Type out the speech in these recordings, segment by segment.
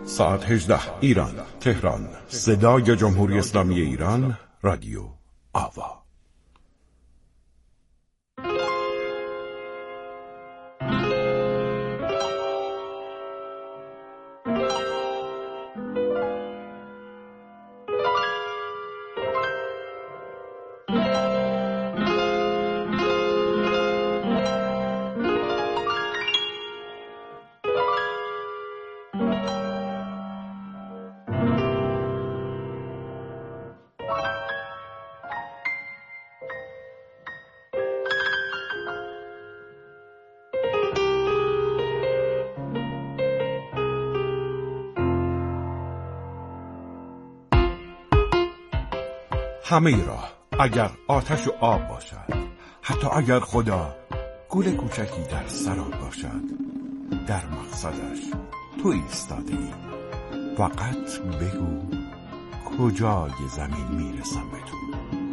ساعت 18 ایران، تهران. صدای جمهوری اسلامی ایران، رادیو آوا. همه راه اگر آتش و آب باشد، حتی اگر خدا گل کوچکی در سراب باشد، در مقصدش تو ایستاده‌ای. فقط بگو کجای زمین میرسم به تو.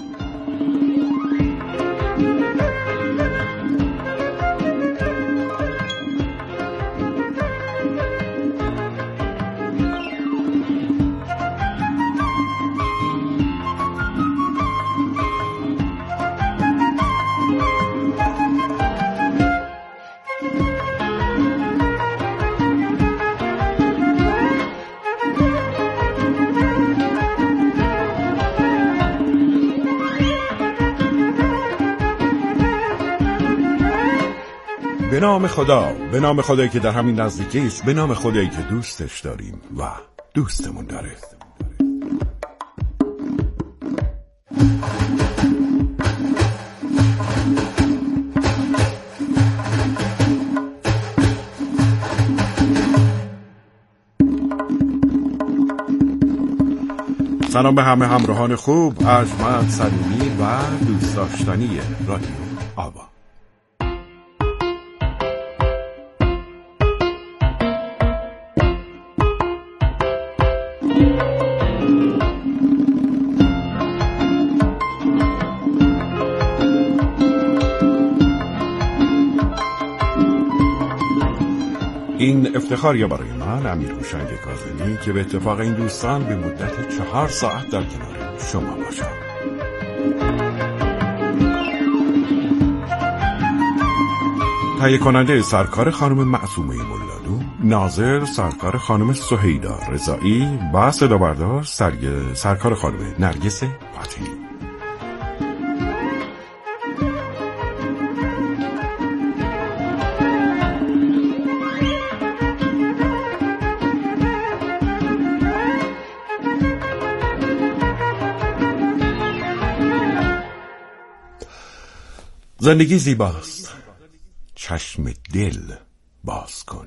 به نام خدا، به نام خدایی که در همین نزدیکی است، به نام خدایی که دوستش داریم و دوستمون داره. سلام به همه همراهان خوب، ارجمند صمیمی و دوست داشتنی رادیو آوا. این افتخاریه برای من، امیر هوشنگ کاظمی، که به اتفاق این دوستان به مدت 4 ساعت در کنار شما باشم. تهیه کننده سرکار خانم معصومه مولادو، ناظر سرکار خانم سهیدا رضایی و صدا بردار سرکار خانم نرگس فاطمی. زندگی زیباست، چشم دل باز کن.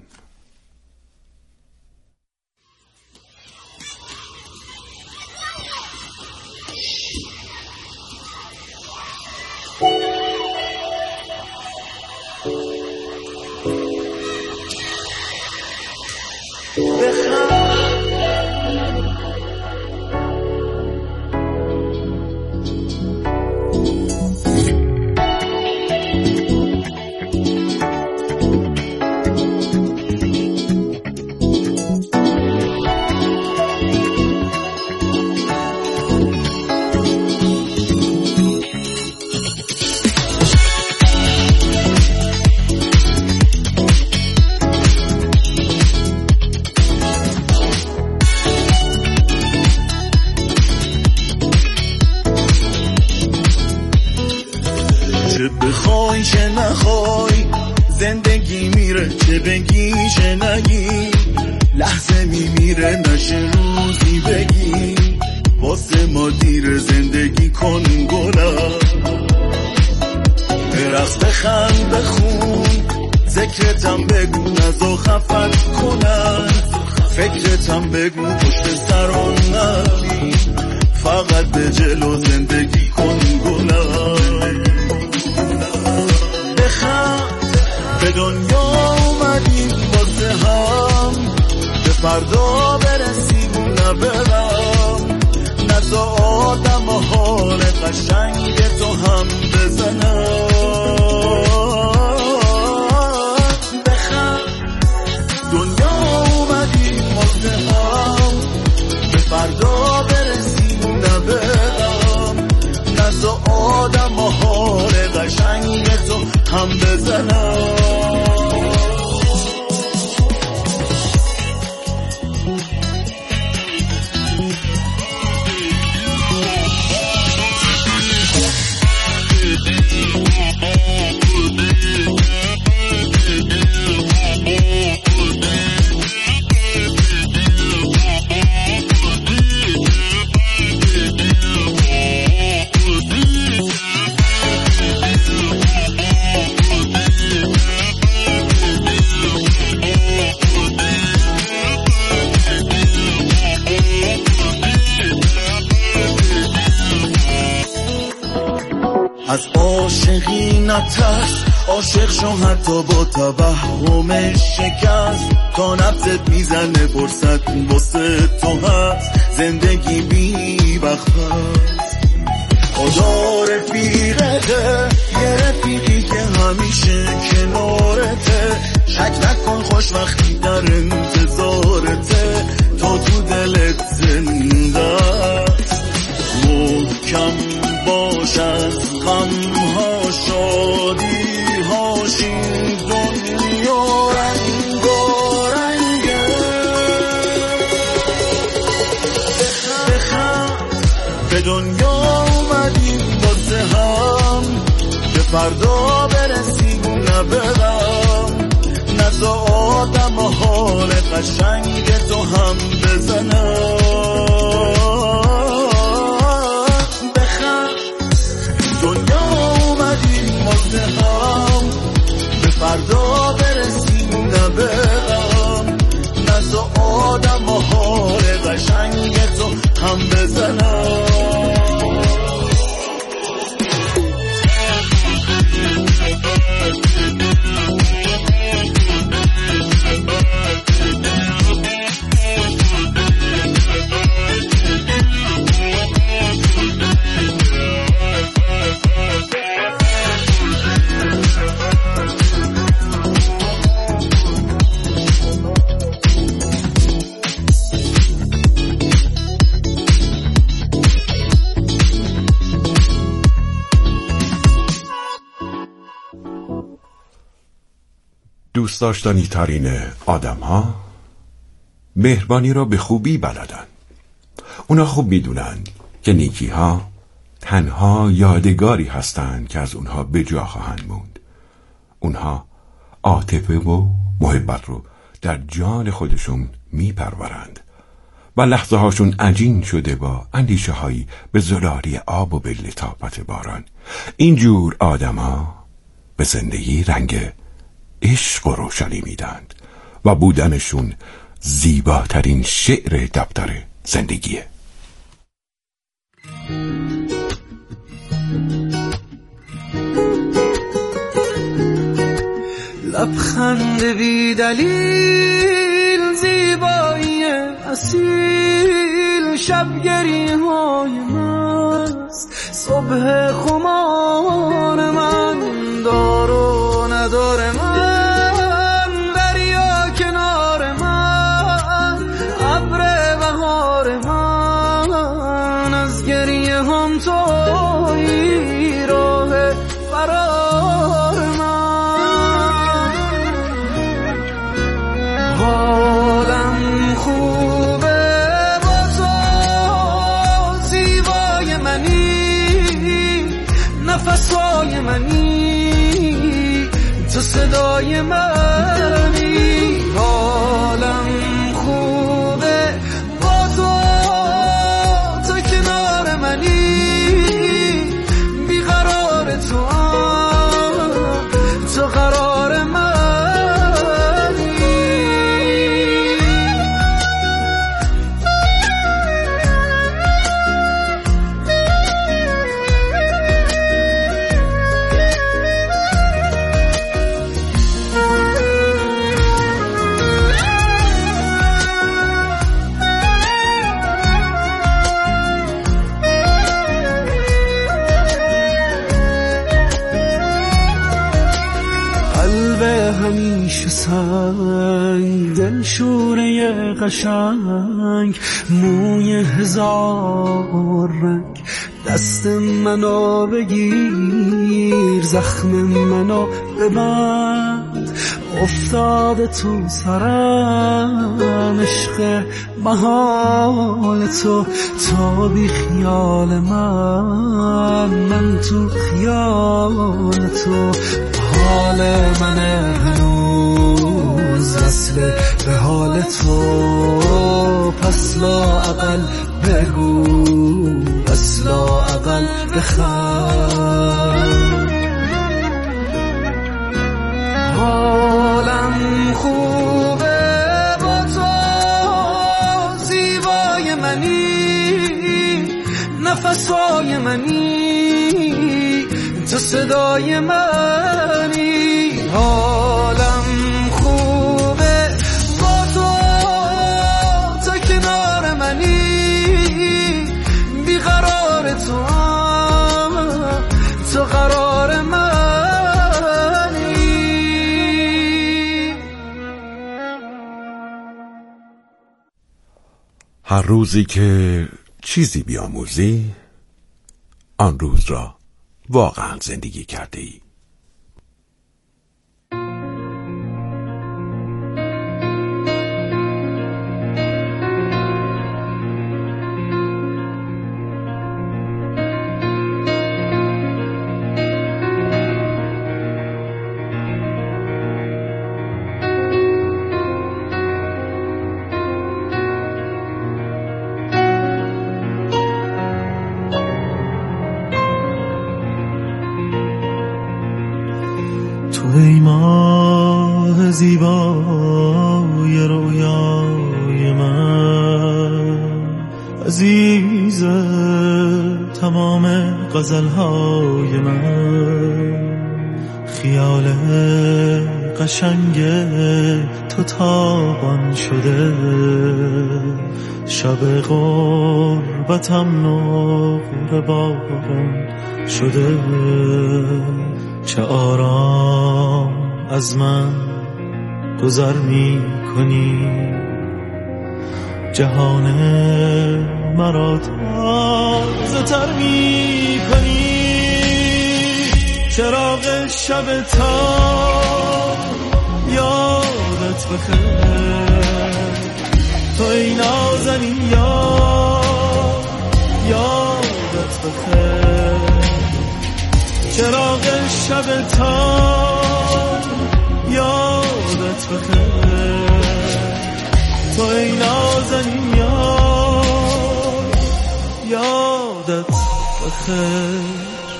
بخوای چه نخوای زندگی میره، چه بگی چه نگی لحظه میمیره، نشه روزی بگی واسه ما دیر. زندگی کن گلم، برقص بخند بخون، ذکرتم بگو نزا خفت کنن، فکرتم بگو پشت سران نبی، فقط به جلو زندگی کن گلم. به دنیا اومدیم واسه هم، به فردا برسیم نه برم، نزا آدم و حال قشنگ تو هم بزنم. بخند دنیا اومدیم واسه هم، قشنگ تو هم بزنم. از عاشقی نترس، عاشق شو حتی با توهم شکست، تا نفست میزنه فرصت واسه تو هست، زندگی بی وقت هست. خدا رفیقته، یه رفیقی که همیشه کنارته، شک نکن خوش وقتی در انتظارته، تا تو دلت زنده است. محکم باش از غمها شادی هاش، این دنیا رنگارنگه. بخند به دنیا اومدیم واسه هم، به فردا برسیم نه به غم، نزا آدم حال قشنگ تو هم بزنم. به فردا برسیم نه به غم، نزا آدم و حال قشنگ تو هم بزنم. دوست داشتنی ترین آدم ها مهربانی را به خوبی بلدن. اونا خوب میدونن که نیکی ها تنها یادگاری هستند که از اونها به جا خواهند موند. اونها عاطفه و محبت رو در جان خودشون میپرورند و لحظه هاشون عجین شده با اندیشه هایی به زلاری آب و به لطافت باران. اینجور آدم ها به زندگی رنگ عشق و روشنی میدند و بودنشون زیباترین شعر دفتر زندگیه. لبخند بی دلیل، زیبایی اصیل، شبگریه های مست، صبح خمار من، دار و ندار من، دریا کنار من، ابر بهار من، از گریه هم تویی راه فرار من. حالم خوبه با تو، زیبای منی، نفسای منی، تو صدای منی. حالم خوبه با تو، تو کنار منی، بیقرار تو، تو قرار منی. همیشه سنگ، دل شوره قشنگ، موی هزار رنگ، دست منو بگیر، زخم منو ببند، افتاده تو سرم عشق محال تو بی خیال من تو خیال تو. حال من هنوز وصل به حال تو، پس لااقل بگو، پس لااقل بخند. حالم خوبه با تو، زیبای منی، نفسای منی، تو صدای منی. حالم خوبه با تو، تا کنار منی، بیقرار تو قرار منی. هر روزی که چیزی بیاموزی، آن روز را واقعا زندگی کرده ای. ای ماه زیبای رویای من، عزیز تمام غزلهای من، خیال قشنگ تو تابان شده، شب غربتم نقره باران شده. چه آرام از من گذر می کنی، جهان مرا تازه تر می کنی. چراغ شب تا یادت بخیر، تو ای نازنین یادت بخیر. چراغ شب تا یادت بخیر، تو ای نازنین یادت بخیر.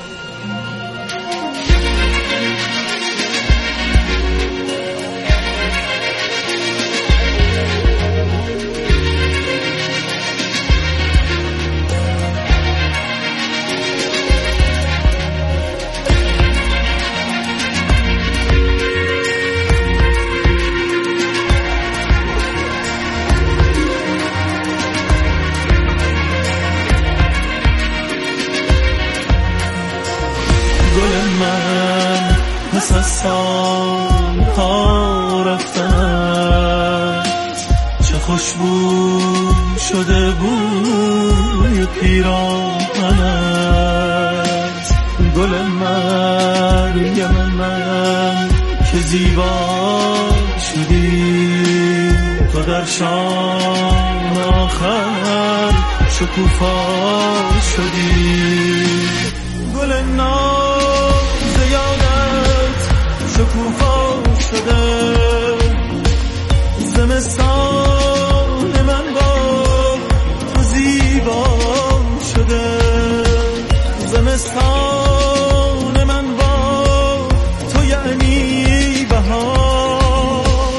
پس از سالها رفتنت، چه خوشبو شده بوی پیراهنت. گل مریم من که زیبا شدی، تو در شام آخر شکوفا شدی. گل ناز یادت شکوفا شده، زمستان من با تو زیبا شده. زمستان من با تو یعنی بهار،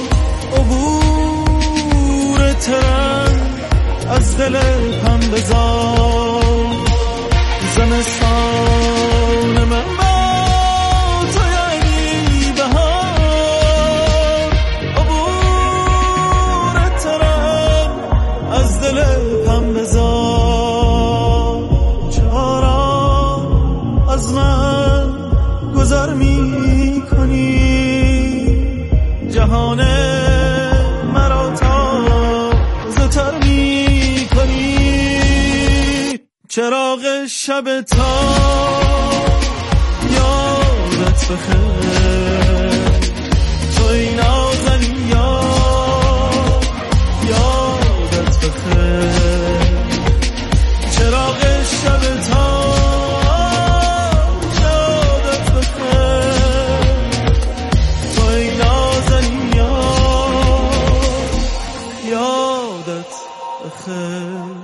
عبور ترن از دل پنبه‌زار. زمستان من با تو یعنی بهار، عبور ترن از دل پنبه‌زار. چرا از من گذر می کنی، جهان مرا تازه تر می کنی. چراغ شب تا یادت بخیر، توی نازنین یادت بخیر، چراغ شب تا یادت بخیر، توی نازنین یادت بخیر.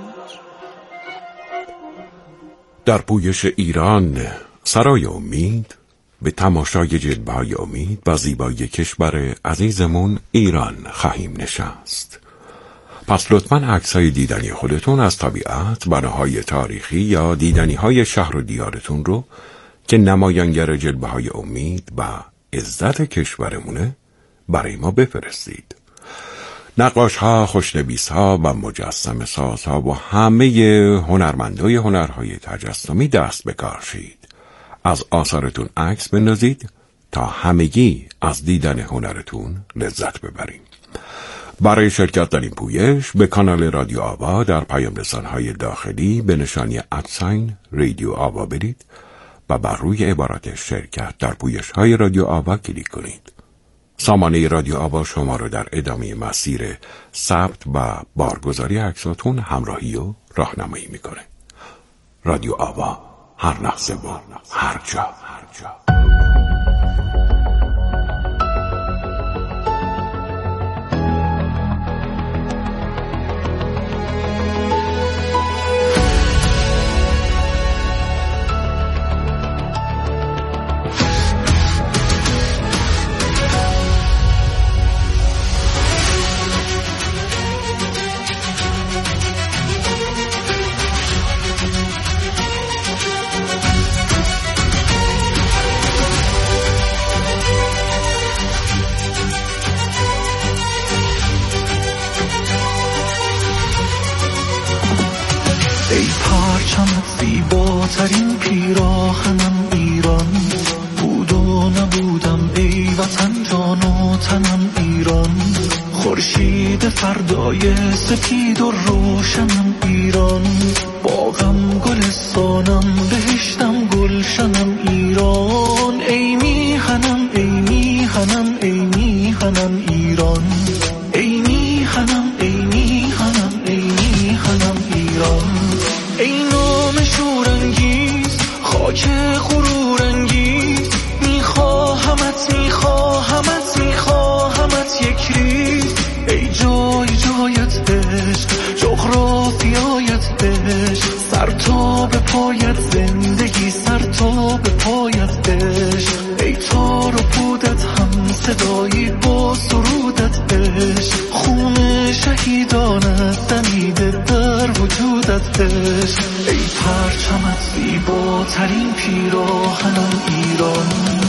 در پویش ایران سرای امید به تماشای جلوه‌های امید و زیبایی کشور عزیزمون ایران خواهیم نشست. پس لطفاً عکس‌های دیدنی خودتون از طبیعت، بناهای تاریخی یا دیدنی‌های شهر و دیارتون رو که نمایانگر جلوه‌های امید و عزت کشورمونه برای ما بفرستید. نقاش‌ها، خوشنویس‌ها و مجسمه سازها و همه هنرمندای هنرهای تجسمی دست به کار شید. از آثارتون عکس بندازید تا همگی از دیدن هنرتون لذت ببریم. برای شرکت در این پویش به کانال رادیو آوا در پیام رسان‌های داخلی به نشانی رادیو آوا برید و بر روی عبارت شرکت در پویش‌های رادیو آوا کلیک کنید. سامانه رادیو آوا شما رو در ادامه مسیر ثبت و بارگذاری عکساتون همراهی و راهنمایی میکنه. رادیو آوا، هر لحظه و هر جا. ای پرچمت زیباترین پیراهنم ایران، بود و نبودم ای وطن جان و تنم ایران، خورشید فردای سپید و روشنم ایران، باغم گلستانم بهشتم گلشنم ایران، ای میهنم ای میهنم ای میهنم ایران، ای میهنم ای میهنم ای میهنم ایران، ای نام شورانگیز خاک غرورانگیز، میخواهمت میخواهمت میخواهمت یک ریز، ای جای جایت عشق جغرافیایت عشق، سر تا به پایت زندگی سر تا به پایت عشق، ای تار و پودت هم صدایی با سرودت عشق، خون شهیدانت دمیده در وجودت عشق، ای پرچمت زیباترین پیراهنم ایران.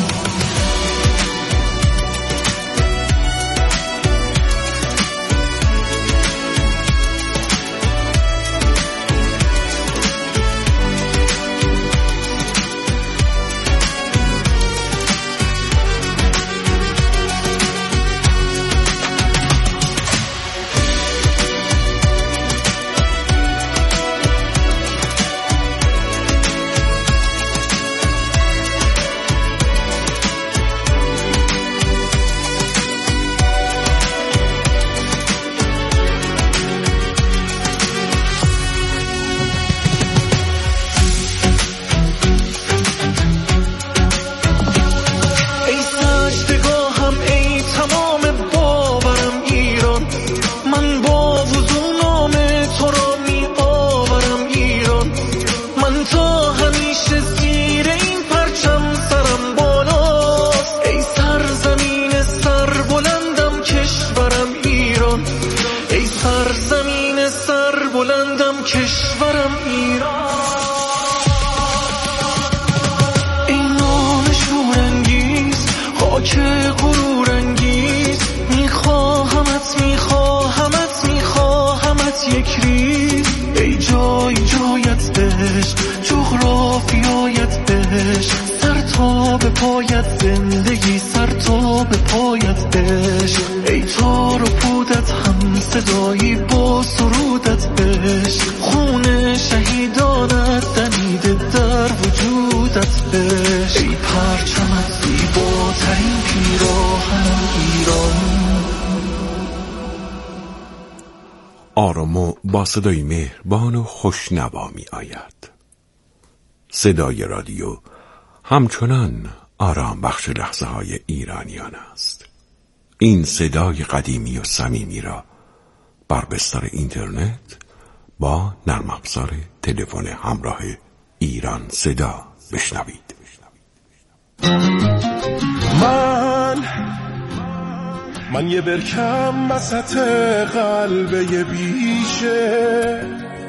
زندگی سر تا به پایت عشق، ای تار و پودت هم صدایی با سرودت عشق، خون شهیدانت آرام و با صدای مهربان و خوشنوا می آید. صدای رادیو همچنان آرام بخش لحظه های ایرانیان است. این صدای قدیمی و صمیمی را بر بستر اینترنت با نرم افزار تلفن همراه ایران صدا بشنوید. من یه برکم وسط قلب یه بیشه،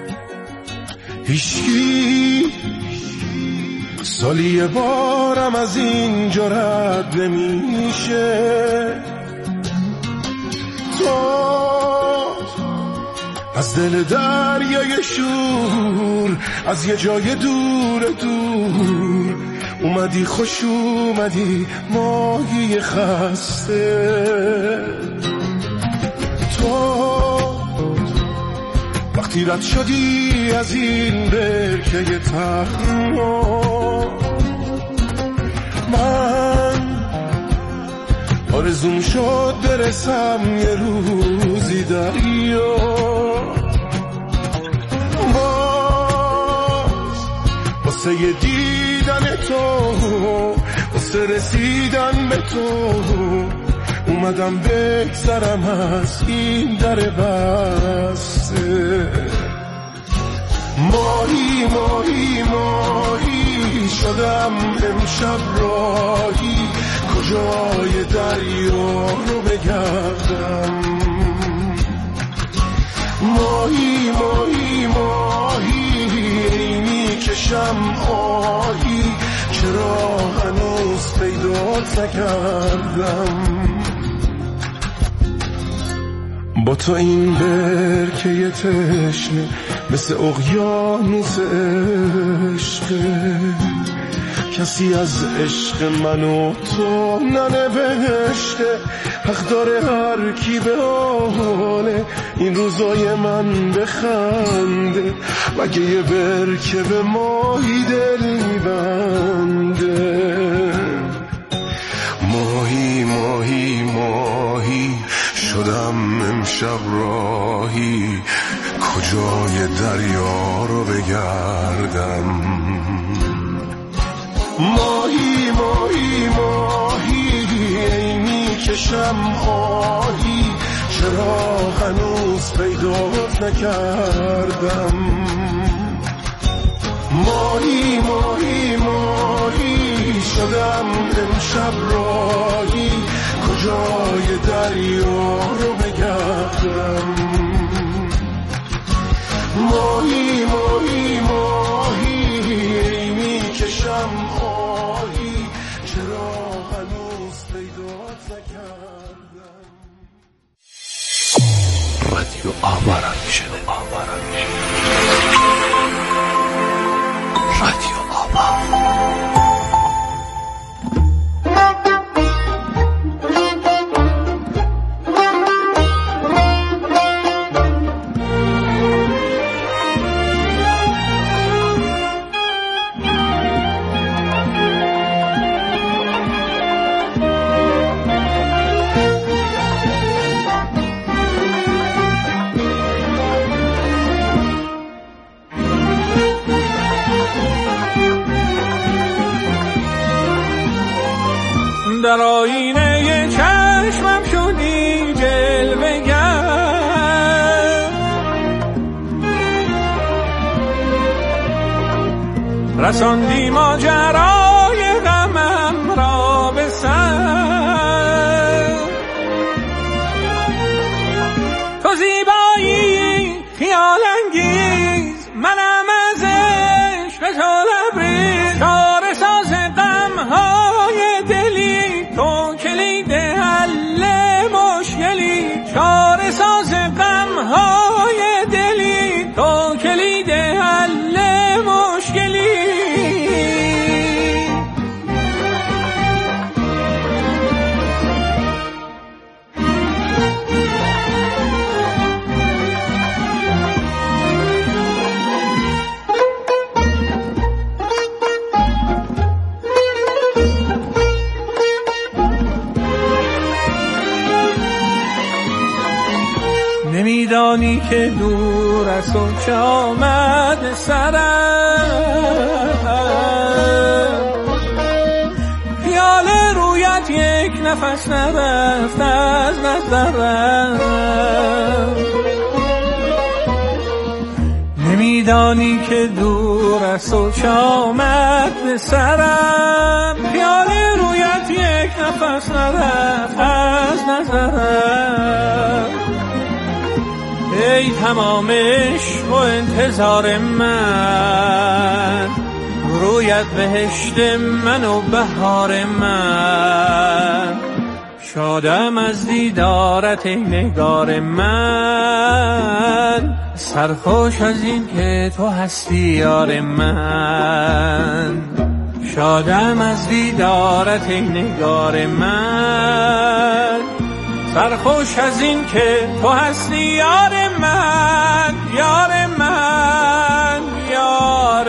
هیچکی سالی یه بارم از اینجا رد نمیشه. تو از دل دریای شور، از یه جای دور دور اومدی، خوش اومدی ماهی خسته. تو وقتی رد شدی از این برکه تنها، من آرزوم شد برسم یه روزی دریا. باز واسه یه دیدن تو، واسه رسیدن به تو اومدم بگذرم از این در بسته. ماهی ماهی ماهی شدم امشب راهی، کجای دریا رو بگردم. ماهی ماهی ماهی میکشم آهی، چرا هنوز پیدات نکردم. با تو این برکه تشنه مثل اقیانوس عشقه، کسی از عشق من و تو ننوشته. حق داره هر کی به حال این روزای من بخنده، مگه یه برکه به ماهی دل میبنده. ماهی ماهی ماهی شدم امشب راهی، کجای دریا رو بگردم. ماهی ماهی ماهی میکشم آهی، چرا هنوز پیدات نکردم. ماهی ماهی ماهی شدم امشب راهی، کجای دریا رو بگردم. ماهی ماهی ماهی میکشم آهی، چرا هنوز پیدات نکردم. رادیو آوارا میشه. رادیو آوارا. در آینه چشمم شدی جلوه‌گر، رساندی ماجرای غمم را به سر. تو زیبایی خیال انگیز، منم از عشق تو لبریز، چاره ساز غم‌های دلی، تو کلید حل مشکلی. چاره ساز غم‌های دلی، تو کلید حل مشکلی. که دور از تو چه آمد سرم، خیال رویت یک نفس نرفت از نظرم، نمیدانی که دور از تو چه آمد به سرم، خیال رویت یک نفس نرفت از نظرم. ای تمام عشق و انتظار من، رویت بهشت من و بهار من، شادم از دیدارت ای نگار من، سرخوش از این که تو هستی یار من، شادم از دیدارت ای نگار من، سرخوش از این که تو هستی یار من، یار من، یار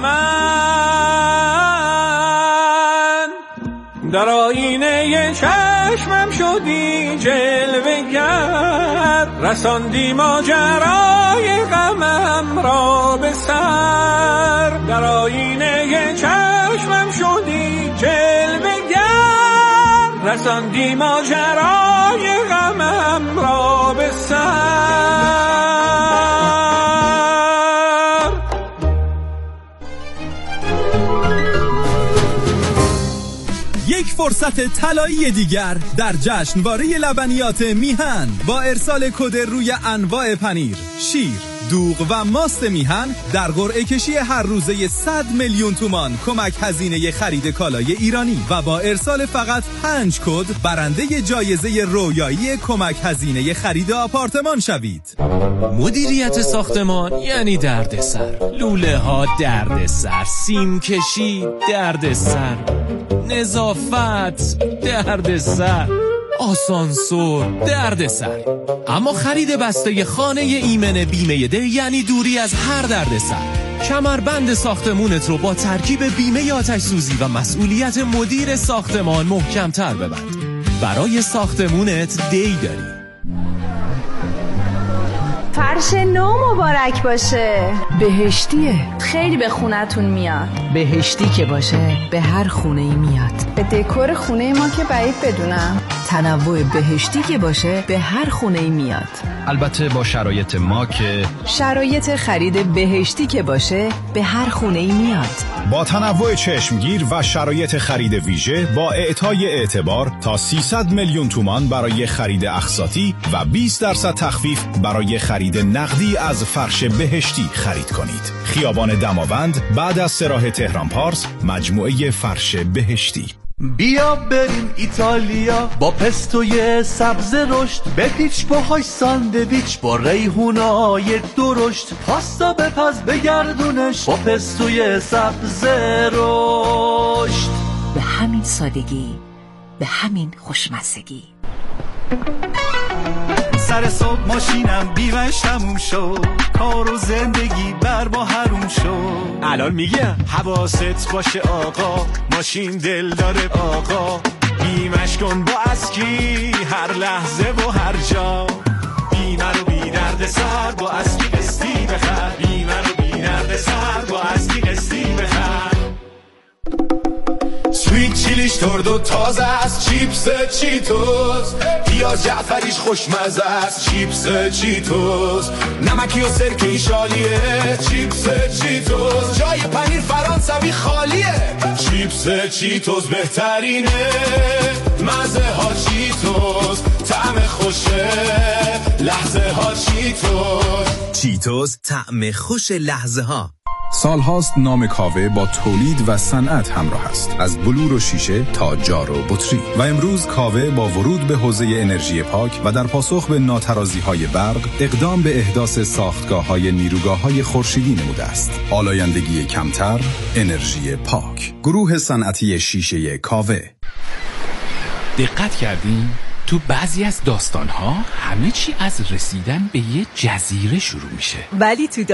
من. در آینه چشمم شدی جلوه گر، رساندی ماجرای غمم را به سر، در آینه چشمم شدی جلوه گر، رساندی ماجرای غمم را به سر. یک فرصت طلایی دیگر در جشنواره لبنیات میهن با ارسال کد روی انواع پنیر، شیر، دوغ و ماست میهن در قرعه کشی هر روزه 100 میلیون تومان کمک هزینه خرید کالای ایرانی و با ارسال فقط 5 کد برنده جایزه رویایی کمک هزینه خرید آپارتمان شوید. مدیریت ساختمان یعنی دردسر، لوله ها دردسر، سیم کشی دردسر، نظافت دردسر، آسانسور دردسر. اما خرید بسته خانه ایمن بیمه ده یعنی دوری از هر دردسر. کمربند ساختمونت رو با ترکیب بیمه آتش سوزی و مسئولیت مدیر ساختمان محکم‌تر ببند. برای ساختمونت دی داری. فرش نو مبارک باشه. بهشتیه، خیلی به خونتون میاد. بهشتی که باشه به هر خونه ای میاد. به دکور خونه ما که بعید بدونم. تنوع بهشتی که باشه به هر خونه ای میاد. البته با شرایط ما که شرایط خرید بهشتی که باشه به هر خونه ای میاد. با تنوع چشمگیر و شرایط خرید ویژه با اعطای اعتبار تا 300 میلیون تومان برای خرید اقساطی و 20% تخفیف برای خرید نقدی از فرش بهشتی خرید کنید. خیابان دماوند بعد از سراح تهران پارس، مجموعه فرش بهشتی. بیا بریم ایتالیا با پستوی سبز رشد، بپیچ پاهای ساندویچ با ریحونای درشت، پاستا بپز بگردونش با پستوی سبز رشد. به همین سادگی، به همین خوشمزگی. سر صبح ماشینم بیمش تموم شد، کار و زندگی بر ما حروم شد. الان میگم حواست باشه آقا، ماشین دل داره آقا، بیمش کن با اسکی هر لحظه و هر جا. بیمه رو بی درد سر با اسکی قسطی بخر، بیمه رو بی درد سر با اسکی قسطی بخر. سویت چیلیش ترد و تازه است، چیپس چیتوس، پیاز جعفریش خوشمزه است، چیپس چیتوس، نمکی و سرکه شالیه، چیپس چیتوس، جای پنیر فرانسوی خالیه، چیپس چیتوس بهترینه، مزه ها چیتوس، طعم خوشه، لحظه ها چیتوس، چیتوس طعم خوش لحظه ها. سالهاست نام کاوه با تولید و صنعت همراه است، از بلور و شیشه تا جار و بطری، و امروز کاوه با ورود به حوزه انرژی پاک و در پاسخ به ناترازی‌های برق اقدام به احداث ساختگاه‌های نیروگاه‌های خورشیدی نموده است. آلایندگی کمتر، انرژی پاک. گروه صنعتی شیشه کاوه. دقت کردین؟ تو بعضی از داستان‌ها همه چی از رسیدن به یه جزیره شروع میشه، ولی تو